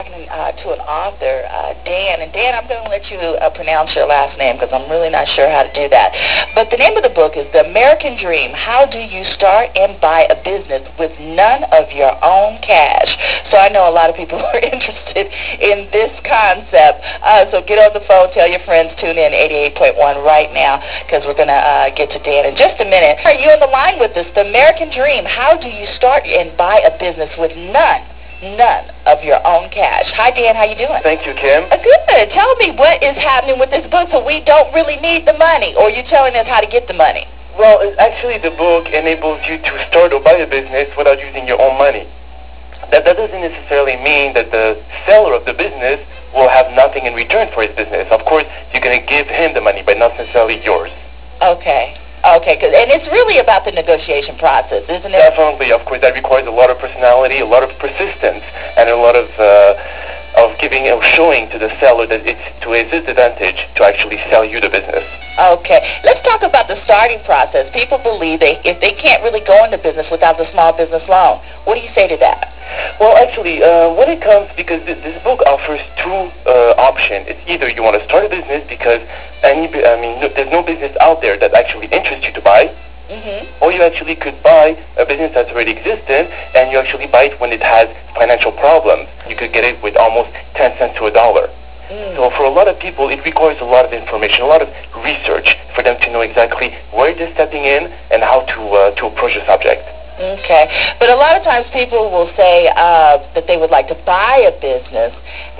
To an author, Dan. And Dan, I'm going to let you pronounce your last name because I'm really not sure how to do that. But the name of the book is The American Dream: How Do You Start and Buy a Business with None of Your Own Cash? So I know a lot of people are interested in this concept. So get on the phone, tell your friends, tune in 88.1 right now because we're going to get to Dan in just a minute. Are you on the line with us? The American Dream: How Do You Start and Buy a Business with None of your own cash? Hi, Dan. How you doing? Thank you, Kim. Good. Tell me what is happening with this book so we don't really need the money, or you telling us how to get the money? Well, actually, the book enables you to start or buy a business without using your own money. That doesn't necessarily mean that the seller of the business will have nothing in return for his business. Of course, you're going to give him the money, but not necessarily yours. Okay, and it's really about the negotiation process, isn't it? Definitely, of course, that requires a lot of personality, a lot of persistence, and a lot of giving or showing to the seller that it's to his advantage to actually sell you the business. Okay, let's talk about the starting process. People believe if they can't really go into business without the small business loan. What do you say to that? Well, actually, when it comes, because this book offers two options. It's either you want to start a business because there's no business out there that actually interests you to buy, or you actually could buy a business that's already existent, and you actually buy it when it has financial problems. You could get it with almost 10 cents to a dollar. So for a lot of people, it requires a lot of information, a lot of research for them to know exactly where they're stepping in and how to approach the subject. Okay, but a lot of times people will say that they would like to buy a business,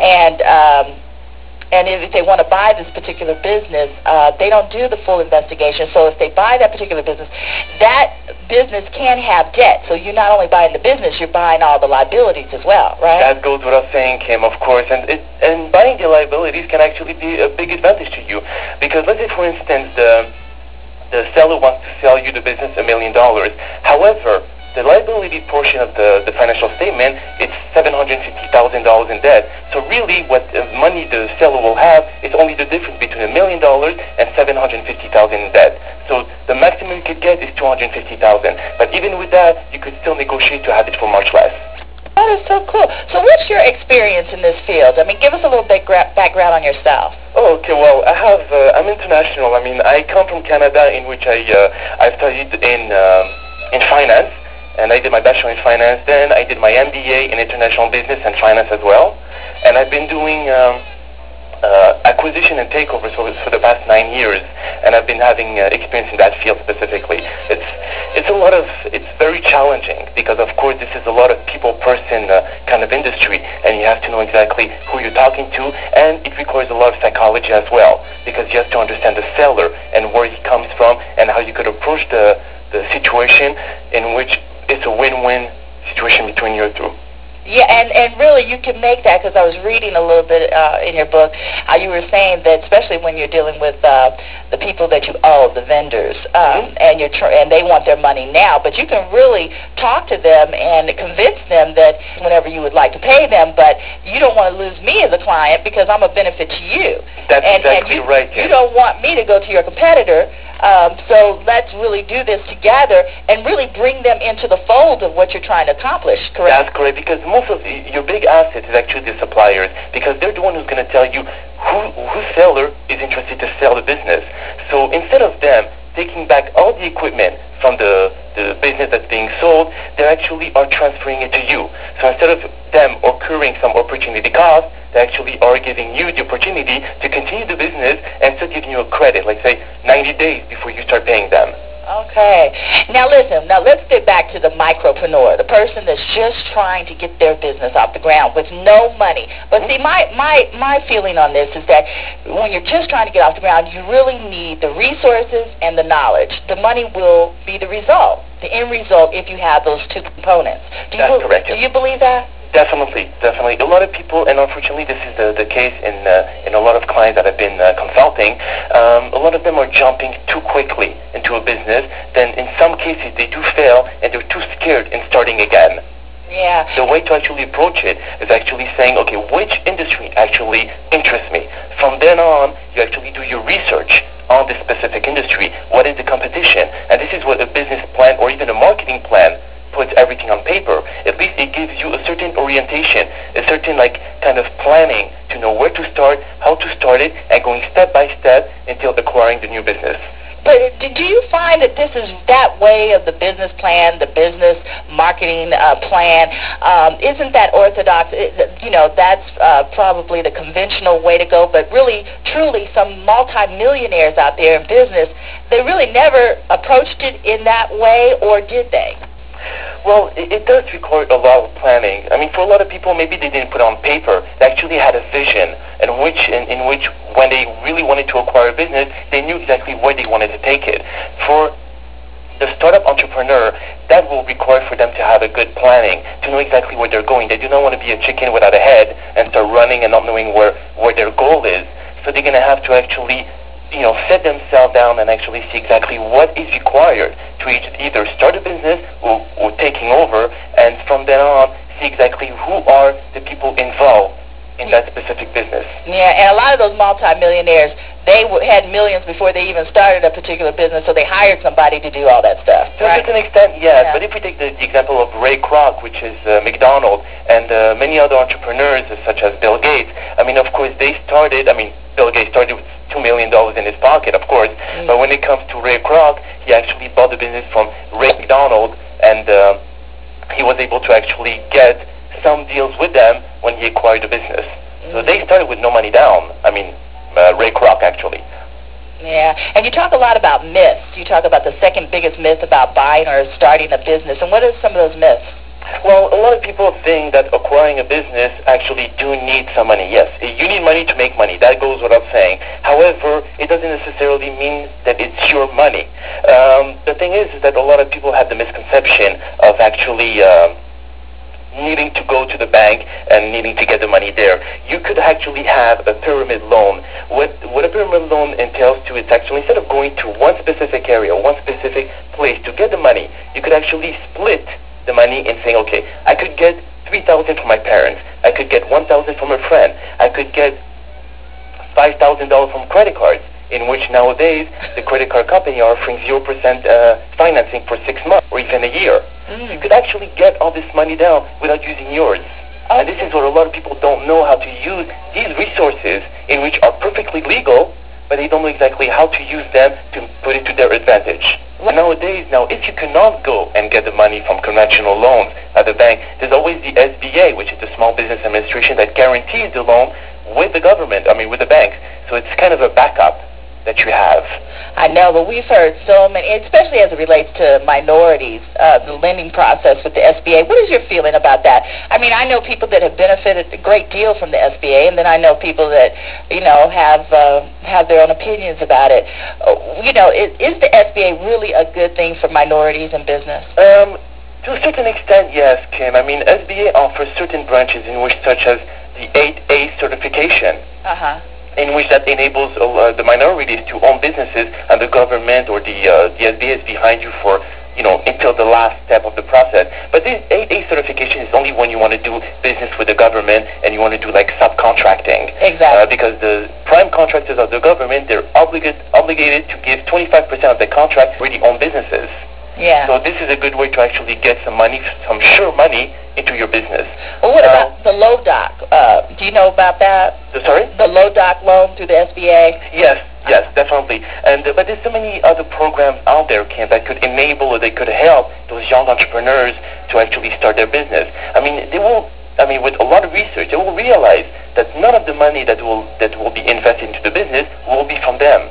and if they want to buy this particular business, they don't do the full investigation. So if they buy that particular business, that business can have debt. So you're not only buying the business, you're buying all the liabilities as well, right? That goes without saying, Kim, of course. And buying the liabilities can actually be a big advantage to you. Because let's say, for instance, the seller wants to sell you the business $1 million. However, the liability portion of the financial statement, it's $750,000 in debt. So really what money the seller will have is only the difference between $1 million and $750,000 in debt. So the maximum you could get is $250,000. But even with that, you could still negotiate to have it for much less. That is so cool. So what's your experience in this field? I mean, give us a little bit background on yourself. Oh, okay. Well, I'm international. I mean, I come from Canada, in which I studied in finance. And I did my bachelor in finance. Then I did my MBA in international business and finance as well. And I've been doing acquisition and takeovers for the past 9 years. And I've been having experience in that field specifically. It's very challenging because, of course, this is a lot of people-person kind of industry, and you have to know exactly who you're talking to, and it requires a lot of psychology as well because you have to understand the seller and where he comes from and how you could approach the situation in which it's a win-win situation between you two. Yeah, and really you can make that, because I was reading a little bit in your book how you were saying that especially when you're dealing with the people that you owe, the vendors, and they want their money now, but you can really talk to them and convince them that whenever you would like to pay them, but you don't want to lose me as a client because I'm a benefit to you. That's exactly right. You don't want me to go to your competitor. So let's really do this together and really bring them into the fold of what you're trying to accomplish, correct? That's correct, because most of your big asset is actually the suppliers, because they're the one who's going to tell you whose seller is interested to sell the business. So instead of them taking back all the equipment from the business that's being sold, they actually are transferring it to you. So instead of them incurring some opportunity cost, they actually are giving you the opportunity to continue the business and still giving you a credit, like say 90 days before you start paying them. Okay. Now listen, let's get back to the micropreneur, the person that's just trying to get their business off the ground with no money. But see, my feeling on this is that when you're just trying to get off the ground, you really need the resources and the knowledge. The money will be the result, the end result, if you have those two components. That's correct. Do you believe that? Definitely. A lot of people, and unfortunately this is the case in a lot of clients that I've been consulting, a lot of them are jumping too quickly into a business. Then in some cases they do fail and they're too scared in starting again. Yeah. The way to actually approach it is actually saying, okay, which industry actually interests me? From then on, you actually do your research on this specific industry. What is the competition? And this is what a business plan or even a marketing plan puts everything on paper, at least it gives you a certain orientation, a certain kind of planning to know where to start, how to start it, and going step by step until acquiring the new business. But do you find that this is that way of the business plan, the business marketing plan? Isn't that orthodox? That's probably the conventional way to go. But really, truly, some multimillionaires out there in business, they really never approached it in that way, or did they? Well, it does require a lot of planning. I mean, for a lot of people, maybe they didn't put it on paper. They actually had a vision in which when they really wanted to acquire a business, they knew exactly where they wanted to take it. For the startup entrepreneur, that will require for them to have a good planning, to know exactly where they're going. They do not want to be a chicken without a head and start running and not knowing where their goal is. So they're going to have to actually set themselves down and actually see exactly what is required to either start a business or taking over, and from then on, see exactly who are the people involved in that specific business. Yeah, and a lot of those multimillionaires, they had millions before they even started a particular business, so they hired somebody to do all that stuff. To a certain extent, yes. Yeah. But if we take the example of Ray Kroc, which is McDonald's, and many other entrepreneurs, such as Bill Gates, I mean, of course, Bill Gates started with $2 million in his pocket, of course. But when it comes to Ray Kroc, he actually bought the business from Ray McDonald, and he was able to actually get some deals with them when he acquired the business. So they started with no money down. I mean, Ray Kroc, actually. Yeah, and you talk a lot about myths. You talk about the second biggest myth about buying or starting a business. And what are some of those myths? Well, a lot of people think that acquiring a business actually do need some money. Yes, you need money to make money. That goes without saying. However, it doesn't necessarily mean that it's your money. The thing is that a lot of people have the misconception of actually needing to go to the bank and needing to get the money there. You could actually have a pyramid loan. What a pyramid loan entails to, it's actually, instead of going to one specific area, one specific place to get the money, you could actually split the money and saying, okay, I could get $3,000 from my parents, I could get $1,000 from a friend, I could get $5,000 from credit cards, in which nowadays the credit card company are offering 0% financing for 6 months or even a year. You could actually get all this money down without using yours. And this is what a lot of people don't know, how to use these resources, in which are perfectly legal, but they don't know exactly how to use them to put it to their advantage. Nowadays, if you cannot go and get the money from conventional loans at the bank, there's always the SBA, which is the Small Business Administration, that guarantees the loan with the government, with the bank. So it's kind of a backup that you have. I know, but we've heard so many, especially as it relates to minorities, the lending process with the SBA. What is your feeling about that? I mean, I know people that have benefited a great deal from the SBA, and then I know people that, have their own opinions about it. Is the SBA really a good thing for minorities in business? To a certain extent, yes, Kim. I mean, SBA offers certain branches in which, such as the 8A certification. In which that enables the minorities to own businesses, and the government or the SBA is behind you for, until the last step of the process. But this 8A certification is only when you want to do business with the government and you want to do subcontracting. Exactly. Because the prime contractors of the government, they're obligated to give 25% of the contract for the own businesses. Yeah. So this is a good way to actually get some money, some sure money into your business. Well, what about the LODOC? Do you know about that? Sorry? The LODOC loan through the SBA? Yes, definitely. But there's so many other programs out there, Kim, that could enable or they could help those young entrepreneurs to actually start their business. With a lot of research, they will realize that none of the money that will be invested into the business will be from them.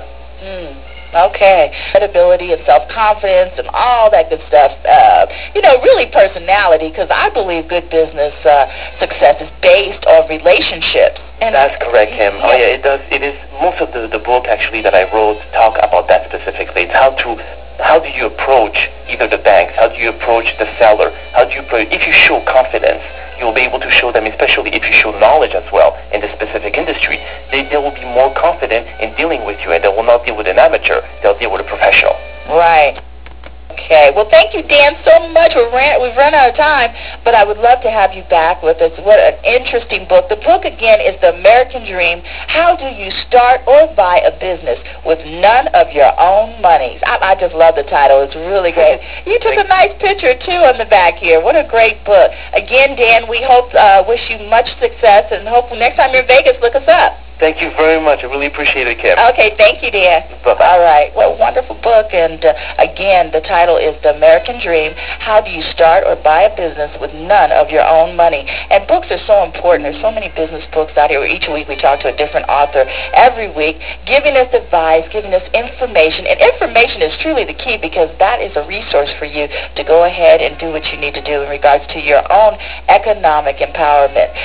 Okay. Credibility and self-confidence and all that good stuff. Really personality, because I believe good business success is based on relationships. And that's correct, Kim. Yeah. Oh, yeah, it does. It is. Most of the book, actually, that I wrote talk about that specifically. It's how do you approach either the banks? How do you approach the seller? If you show confidence, you'll be able to show them, especially if you show knowledge as well in the specific industry, they will be more confident in dealing with you, and they will not deal with an amateur. They'll deal with a professional. Right. Okay. Okay. Well, thank you, Dan, so much. We've run out of time, but I would love to have you back with us. What an interesting book. The book, again, is The American Dream. How do you start or buy a business with none of your own monies? I just love the title. It's really great. You took a nice picture, too, on the back here. What a great book. Again, Dan, we wish you much success, and hope next time you're in Vegas, look us up. Thank you very much. I really appreciate it, Kim. Okay, thank you, Dan. Bye-bye. All right. What a wonderful book. And again, the title is The American Dream. How do you start or buy a business with none of your own money? And books are so important. There's so many business books out here. Each week we talk to a different author every week, giving us advice, giving us information. And information is truly the key, because that is a resource for you to go ahead and do what you need to do in regards to your own economic empowerment.